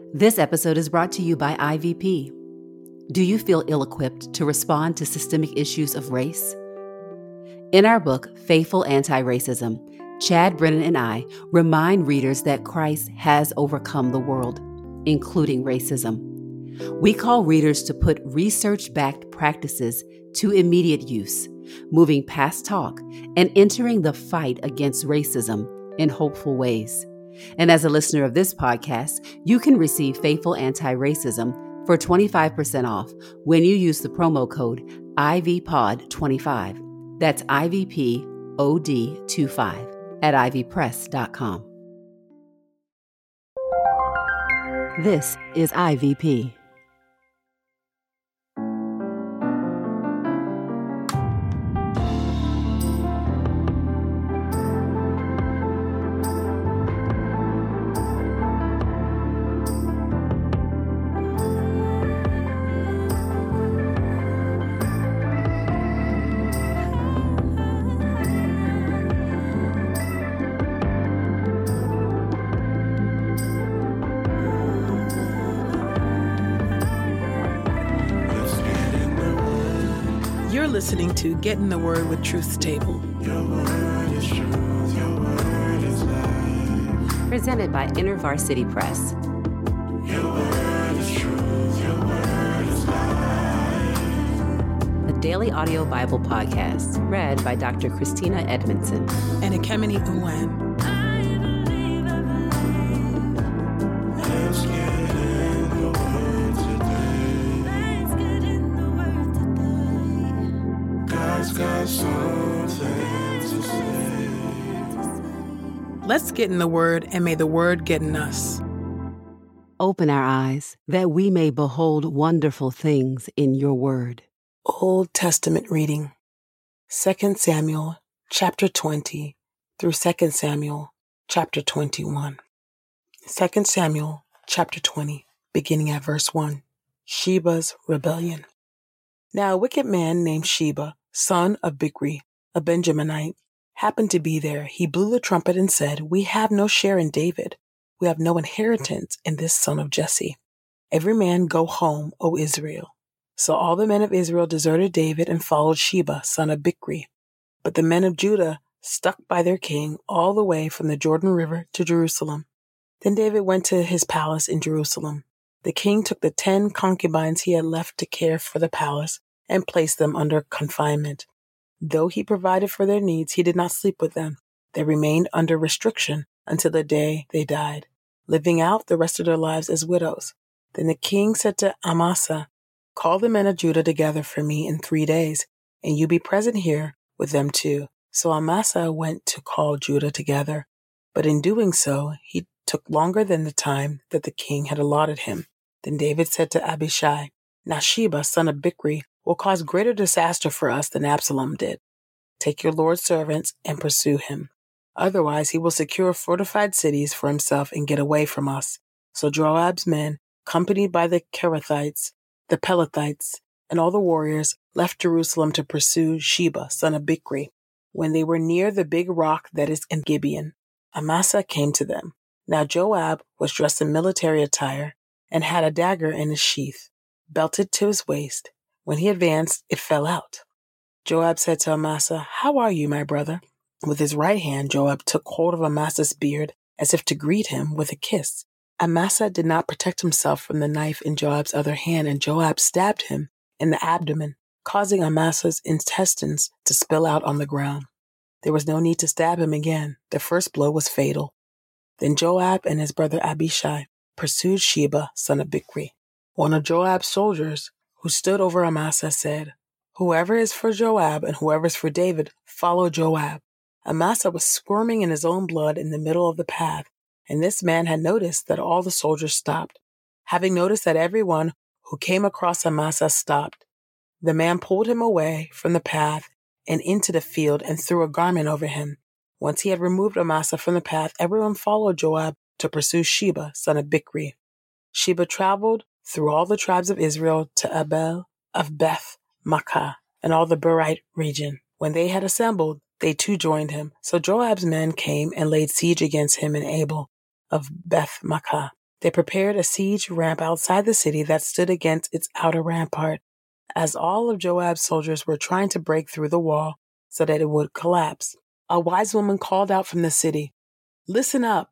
This episode is brought to you by IVP. Do you feel ill-equipped to respond to systemic issues of race? In our book, Faithful Anti-Racism, Chad Brennan and I remind readers that Christ has overcome the world, including racism. We call readers to put research-backed practices to immediate use, moving past talk and entering the fight against racism in hopeful ways. And as a listener of this podcast, you can receive Faithful Anti-Racism for 25% off when you use the promo code IVPOD25. That's IVPOD25 at ivpress.com. This is IVP. You're listening to Get in the Word with Truth's Table. Your word is truth, your word is life. Presented by InterVarsity Press. Your word is truth, your word is life. A daily audio Bible podcast read by Dr. Christina Edmondson And Ekemini Uwan. Let's get in the word today. God's got something to say. Let's get in the Word, and may the Word get in us. Open our eyes that we may behold wonderful things in your word. Old Testament reading, 2 Samuel chapter 20 through 2 Samuel chapter 21. 2 Samuel chapter 20, beginning at verse 1. Sheba's rebellion. Now a wicked man named Sheba, son of Bichri, a Benjaminite, happened to be there. He blew the trumpet and said, "We have no share in David. We have no inheritance in this son of Jesse. Every man go home, O Israel." So all the men of Israel deserted David and followed Sheba, son of Bichri. But the men of Judah stuck by their king all the way from the Jordan River to Jerusalem. Then David went to his palace in Jerusalem. The king took the 10 concubines he had left to care for the palace and placed them under confinement. Though he provided for their needs, he did not sleep with them. They remained under restriction until the day they died, living out the rest of their lives as widows. Then the king said to Amasa, "Call the men of Judah together for me in 3 days, and you be present here with them too." So Amasa went to call Judah together, but in doing so, he took longer than the time that the king had allotted him. Then David said to Abishai, "Now Sheba, son of Bichri, will cause greater disaster for us than Absalom did. Take your Lord's servants and pursue him. Otherwise, he will secure fortified cities for himself and get away from us." So Joab's men, accompanied by the Kerethites, the Pelethites, and all the warriors, left Jerusalem to pursue Sheba, son of Bichri. When they were near the big rock that is in Gibeon, Amasa came to them. Now Joab was dressed in military attire and had a dagger in his sheath, belted to his waist. When he advanced, it fell out. Joab said to Amasa, "How are you, my brother?" With his right hand, Joab took hold of Amasa's beard as if to greet him with a kiss. Amasa did not protect himself from the knife in Joab's other hand, and Joab stabbed him in the abdomen, causing Amasa's intestines to spill out on the ground. There was no need to stab him again. The first blow was fatal. Then Joab and his brother Abishai pursued Sheba, son of Bichri. One of Joab's soldiers, who stood over Amasa, said, "Whoever is for Joab and whoever is for David, follow Joab." Amasa was squirming in his own blood in the middle of the path, and this man had noticed that all the soldiers stopped. Having noticed that everyone who came across Amasa stopped, the man pulled him away from the path and into the field and threw a garment over him. Once he had removed Amasa from the path, everyone followed Joab to pursue Sheba, son of Bichri. Sheba traveled through all the tribes of Israel to Abel of Beth Makkah and all the Berite region. When they had assembled, they too joined him. So Joab's men came and laid siege against him in Abel of Beth Makkah. They prepared a siege ramp outside the city that stood against its outer rampart, as all of Joab's soldiers were trying to break through the wall so that it would collapse. A wise woman called out from the city, listen up,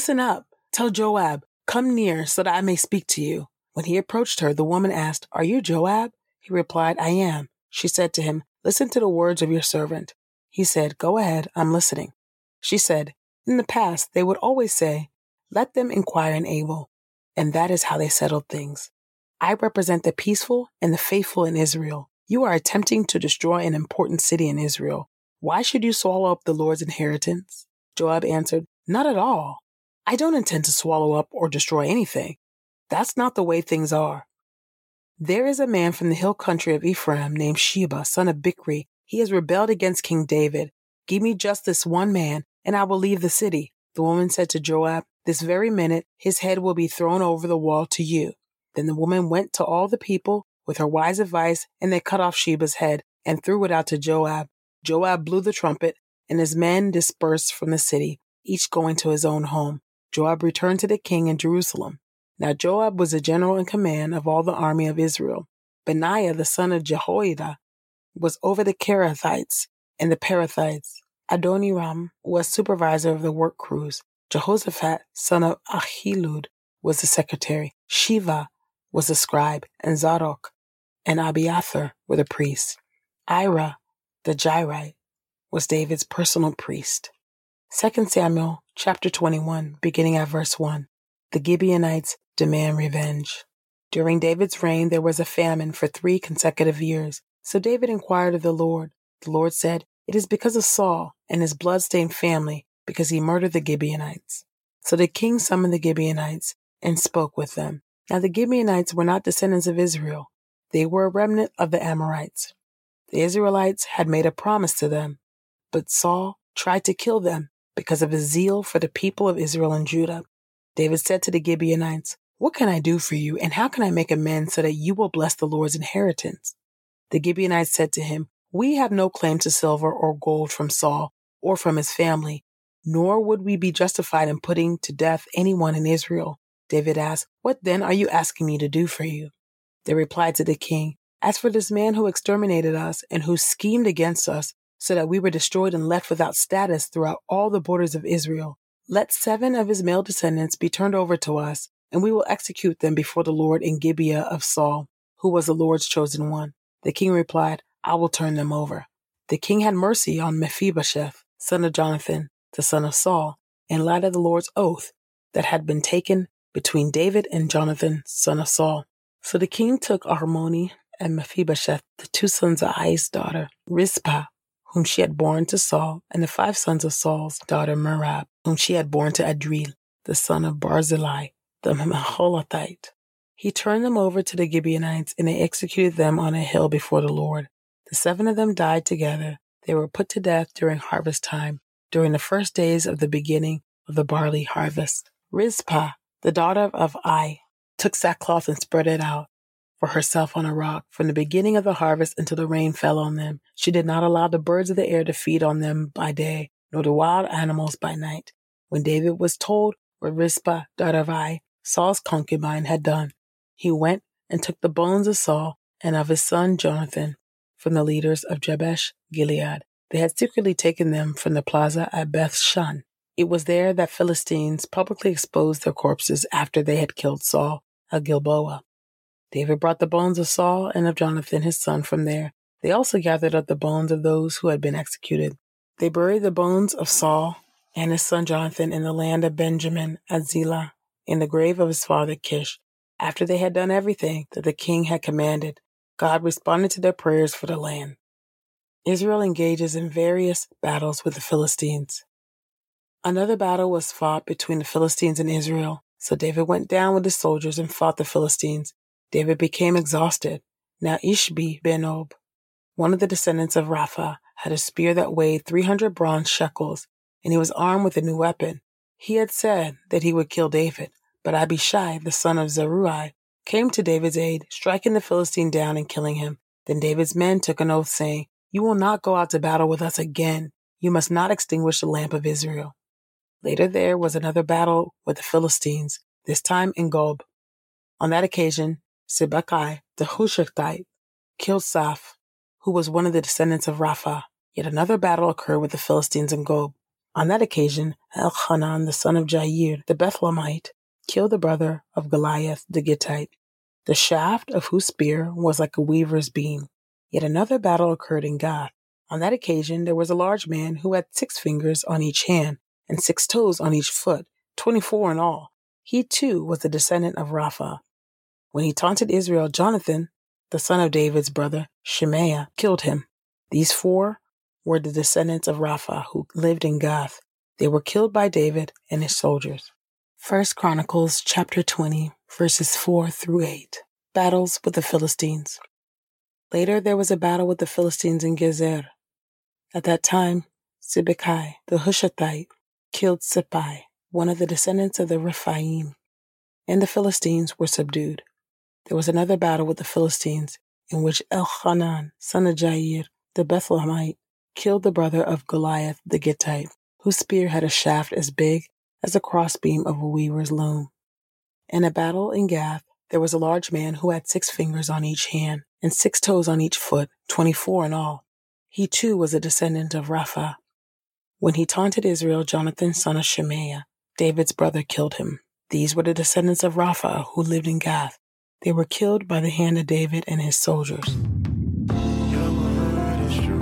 tell Joab, come near so that I may speak to you. When he approached her, the woman asked, are you Joab? He replied, I am. She said to him, listen to the words of your servant. He said, go ahead, I'm listening. She said, in the past, they would always say, let them inquire in Abel, and that is how they settled things. I represent the peaceful and the faithful in Israel. You are attempting to destroy an important city in Israel. Why should you swallow up the Lord's inheritance? Joab answered, not at all. I don't intend to swallow up or destroy anything. That's not the way things are. There is a man from the hill country of Ephraim named Sheba, son of Bichri. He has rebelled against King David. Give me just this one man, and I will leave the city. The woman said to Joab, this very minute his head will be thrown over the wall to you. Then the woman went to all the people with her wise advice, and they cut off Sheba's head and threw it out to Joab. Joab blew the trumpet, and his men dispersed from the city, each going to his own home. Joab returned to the king in Jerusalem. Now Joab was the general in command of all the army of Israel. Benaiah, the son of Jehoiada, was over the Kerethites and the Perethites. Adoniram was supervisor of the work crews. Jehoshaphat, son of Ahilud, was the secretary. Shiva was the scribe, and Zadok and Abiathar were the priests. Ira, the Jairite, was David's personal priest. 2 Samuel chapter 21, beginning at verse 1. The Gibeonites demand revenge. During David's reign, there was a famine for 3 consecutive years. So David inquired of the Lord. The Lord said, it is because of Saul and his blood-stained family, because he murdered the Gibeonites. So the king summoned the Gibeonites and spoke with them. Now the Gibeonites were not descendants of Israel. They were a remnant of the Amorites. The Israelites had made a promise to them, but Saul tried to kill them because of his zeal for the people of Israel and Judah. David said to the Gibeonites, what can I do for you, and how can I make amends so that you will bless the Lord's inheritance? The Gibeonites said to him, we have no claim to silver or gold from Saul or from his family, nor would we be justified in putting to death anyone in Israel. David asked, what then are you asking me to do for you? They replied to the king, as for this man who exterminated us and who schemed against us so that we were destroyed and left without status throughout all the borders of Israel, let 7 of his male descendants be turned over to us, and we will execute them before the Lord in Gibeah of Saul, who was the Lord's chosen one. The king replied, I will turn them over. The king had mercy on Mephibosheth, son of Jonathan, the son of Saul, in light of the Lord's oath that had been taken between David and Jonathan, son of Saul. So the king took Harmoni and Mephibosheth, the 2 sons of Ai's daughter, Rizpah, whom she had borne to Saul, and the 5 sons of Saul's daughter Merab, whom she had borne to Adriel, the son of Barzillai, the Maholathite. He turned them over to the Gibeonites, and they executed them on a hill before the Lord. The 7 of them died together. They were put to death during harvest time, during the first days of the beginning of the barley harvest. Rizpah, the daughter of Ai, took sackcloth and spread it out for herself on a rock from the beginning of the harvest until the rain fell on them. She did not allow the birds of the air to feed on them by day, nor the wild animals by night. When David was told what Rizpah, daughter of Ai, Saul's concubine, had done, he went and took the bones of Saul and of his son Jonathan from the leaders of Jabesh Gilead. They had secretly taken them from the plaza at Beth-shan. It was there that Philistines publicly exposed their corpses after they had killed Saul at Gilboa. David brought the bones of Saul and of Jonathan his son from there. They also gathered up the bones of those who had been executed. They buried the bones of Saul and his son Jonathan in the land of Benjamin at Zelah, in the grave of his father Kish. After they had done everything that the king had commanded, God responded to their prayers for the land. Israel engages in various battles with the Philistines. Another battle was fought between the Philistines and Israel. So David went down with his soldiers and fought the Philistines. David became exhausted. Now Ishbi Benob, one of the descendants of Rapha, had a spear that weighed 300 bronze shekels, and he was armed with a new weapon. He had said that he would kill David, but Abishai, the son of Zeruiah, came to David's aid, striking the Philistine down and killing him. Then David's men took an oath, saying, "You will not go out to battle with us again. You must not extinguish the lamp of Israel." Later there was another battle with the Philistines. this time in Gob. On that occasion, Sibbecai the Hushathite killed Saph, who was one of the descendants of Rapha. Yet another battle occurred with the Philistines in Gob. On that occasion, Elchanan the son of Jair the Bethlehemite killed the brother of Goliath the Gittite, the shaft of whose spear was like a weaver's beam. Yet another battle occurred in Gath. On that occasion, there was a large man who had 6 fingers on each hand and 6 toes on each foot, 24 in all. He too was a descendant of Rapha. When he taunted Israel, Jonathan, the son of David's brother, Shemaiah, killed him. These 4 were the descendants of Rapha who lived in Gath. They were killed by David and his soldiers. 1 Chronicles chapter 20, verses 4 through 8. Battles with the Philistines. Later there was a battle with the Philistines in Gezer. At that time, Sibbecai the Hushathite killed Sippai, one of the descendants of the Rephaim, and the Philistines were subdued. There was another battle with the Philistines, in which Elchanan, son of Jair the Bethlehemite, killed the brother of Goliath the Gittite, whose spear had a shaft as big as a crossbeam of a weaver's loom. In a battle in Gath, there was a large man who had 6 fingers on each hand and 6 toes on each foot, 24 in all. He too was a descendant of Rapha. When he taunted Israel, Jonathan, son of Shemaiah, David's brother, killed him. These were the descendants of Rapha who lived in Gath. They were killed by the hand of David and his soldiers. Your word is true.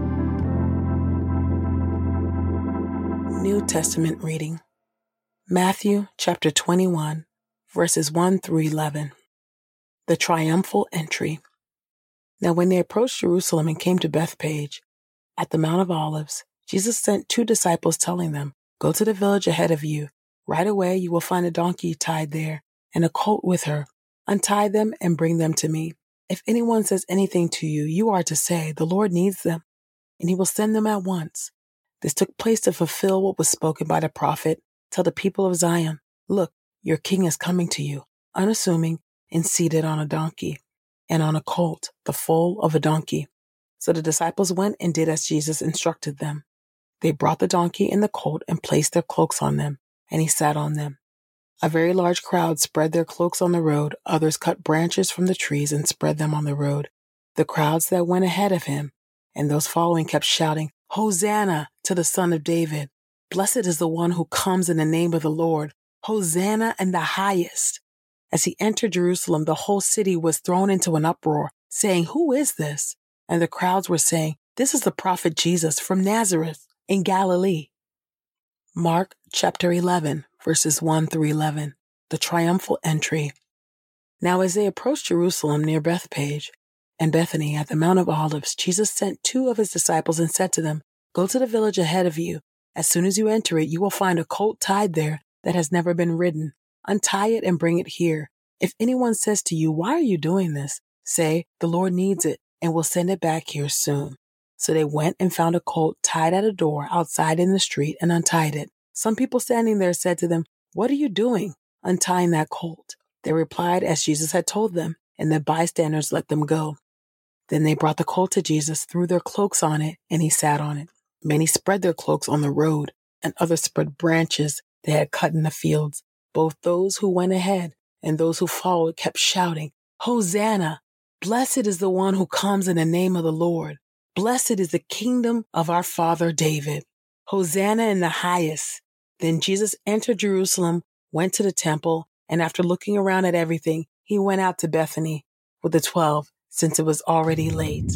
New Testament reading. Matthew chapter 21, verses 1 through 11. The triumphal entry. Now when they approached Jerusalem and came to Bethphage, at the Mount of Olives, Jesus sent 2 disciples, telling them, "Go to the village ahead of you. Right away you will find a donkey tied there, and a colt with her. Untie them and bring them to me. If anyone says anything to you, you are to say, 'The Lord needs them,' and he will send them at once." This took place to fulfill what was spoken by the prophet. "Tell the people of Zion, look, your king is coming to you, unassuming and seated on a donkey, and on a colt, the foal of a donkey." So the disciples went and did as Jesus instructed them. They brought the donkey and the colt and placed their cloaks on them, and he sat on them. A very large crowd spread their cloaks on the road. Others cut branches from the trees and spread them on the road. The crowds that went ahead of him and those following kept shouting, "Hosanna to the Son of David. Blessed is the one who comes in the name of the Lord. Hosanna in the highest." As he entered Jerusalem, the whole city was thrown into an uproar, saying, "Who is this?" And the crowds were saying, "This is the prophet Jesus from Nazareth in Galilee." Mark chapter 11, verses 1 through 11. The triumphal entry. Now as they approached Jerusalem near Bethphage and Bethany at the Mount of Olives, Jesus sent 2 of his disciples and said to them, "Go to the village ahead of you. As soon as you enter it, you will find a colt tied there that has never been ridden. Untie it and bring it here. If anyone says to you, 'Why are you doing this?' say, 'The Lord needs it, and will send it back here soon.'" So they went and found a colt tied at a door outside in the street and untied it. Some people standing there said to them, "What are you doing, untying that colt?" They replied as Jesus had told them, and the bystanders let them go. Then they brought the colt to Jesus, threw their cloaks on it, and he sat on it. Many spread their cloaks on the road, and others spread branches they had cut in the fields. Both those who went ahead and those who followed kept shouting, "Hosanna! Blessed is the one who comes in the name of the Lord. Blessed is the kingdom of our father David. Hosanna in the highest." Then Jesus entered Jerusalem, went to the temple, and after looking around at everything, he went out to Bethany with the 12, since it was already late.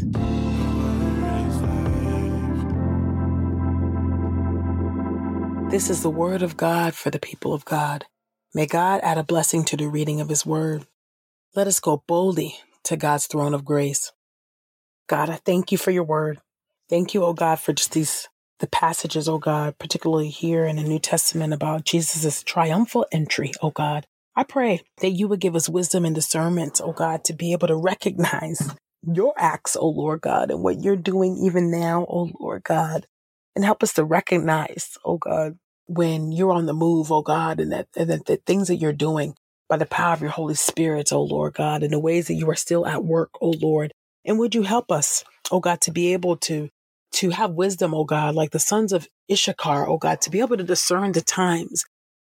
This is the word of God for the people of God. May God add a blessing to the reading of his word. Let us go boldly to God's throne of grace. God, I thank you for your word. Thank you, oh God, for just the passages, oh God, particularly here in the New Testament about Jesus' triumphal entry, oh God. I pray that you would give us wisdom and discernment, oh God, to be able to recognize your acts, oh Lord God, and what you're doing even now, oh Lord God. And help us to recognize, oh God, when you're on the move, oh God, and that the things that you're doing by the power of your Holy Spirit, oh Lord God, and the ways that you are still at work, oh Lord. And would you help us, oh God, to be able to have wisdom, oh God, like the sons of Issachar, oh God, to be able to discern the times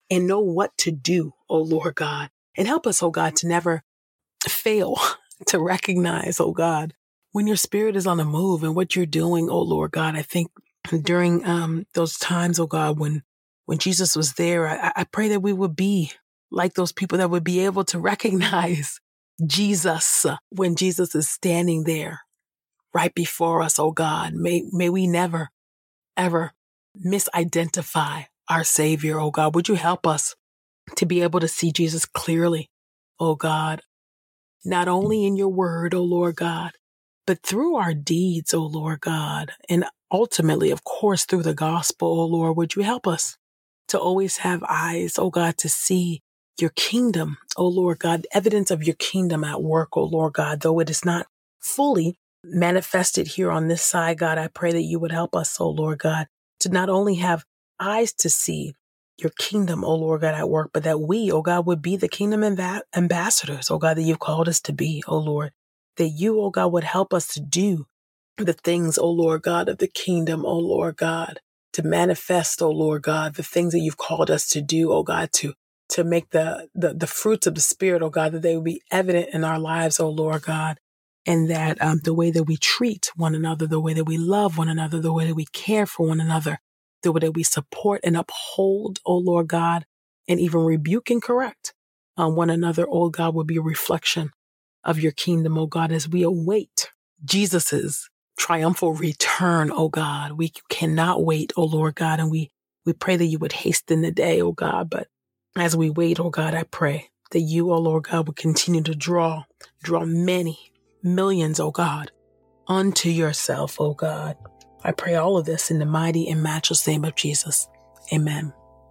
and know what to do, oh Lord God. And help us, oh God, to never fail to recognize, oh God, when your spirit is on the move and what you're doing, oh Lord God. I think during those times, oh God, when Jesus was there, I pray that we would be like those people that would be able to recognize Jesus when Jesus is standing there right before us, oh God. May we never, ever misidentify our Savior, oh God. Would you help us to be able to see Jesus clearly, oh God, not only in your word, oh Lord God, but through our deeds, oh Lord God, and ultimately, of course, through the gospel, oh Lord. Would you help us to always have eyes, oh God, to see your kingdom, oh Lord God, evidence of your kingdom at work, oh Lord God, though it is not fully manifested here on this side, God. I pray that you would help us, oh Lord God, to not only have eyes to see your kingdom, oh Lord God, at work, but that we, oh God, would be the kingdom ambassadors, oh God, that you've called us to be, oh Lord, that you, oh God, would help us to do the things, oh Lord God, of the kingdom, oh Lord God, to manifest, oh Lord God, the things that you've called us to do, oh God, to make the fruits of the Spirit, oh God, that they would be evident in our lives, oh Lord God, and that the way that we treat one another, the way that we love one another, the way that we care for one another, the way that we support and uphold, oh Lord God, and even rebuke and correct one another, oh God, would be a reflection of your kingdom, oh God, as we await Jesus's triumphal return, oh God. We cannot wait, oh Lord God, and we pray that you would hasten the day, oh God. But as we wait, oh God, I pray that you, oh Lord God, would continue to draw many millions, oh God, unto yourself, oh God. I pray all of this in the mighty and matchless name of Jesus. Amen.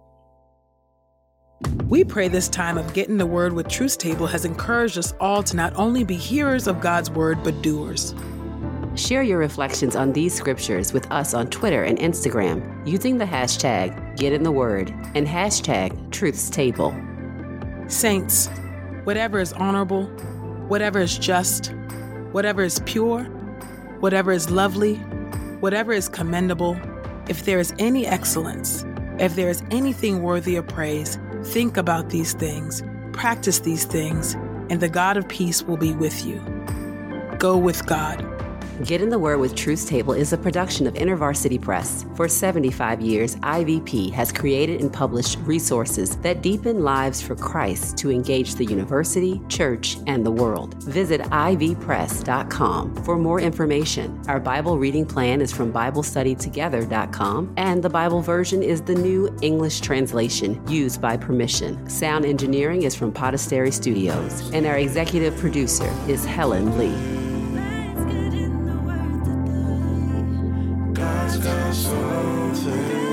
We pray this time of Getting the Word with Truth Table has encouraged us all to not only be hearers of God's word, but doers. Share your reflections on these scriptures with us on Twitter and Instagram using the hashtag #GetInTheWord and hashtag #TruthsTable. Saints, whatever is honorable, whatever is just, whatever is pure, whatever is lovely, whatever is commendable, if there is any excellence, if there is anything worthy of praise, think about these things, practice these things, and the God of peace will be with you. Go with God. Get in the Word with Truth Table is a production of InterVarsity Press. For 75 years, IVP has created and published resources that deepen lives for Christ to engage the university, church, and the world. Visit ivpress.com for more information. Our Bible reading plan is from BibleStudyTogether.com, and the Bible version is the New English Translation used by permission. Sound engineering is from Podastery Studios, and our executive producer is Helen Lee. God's got something.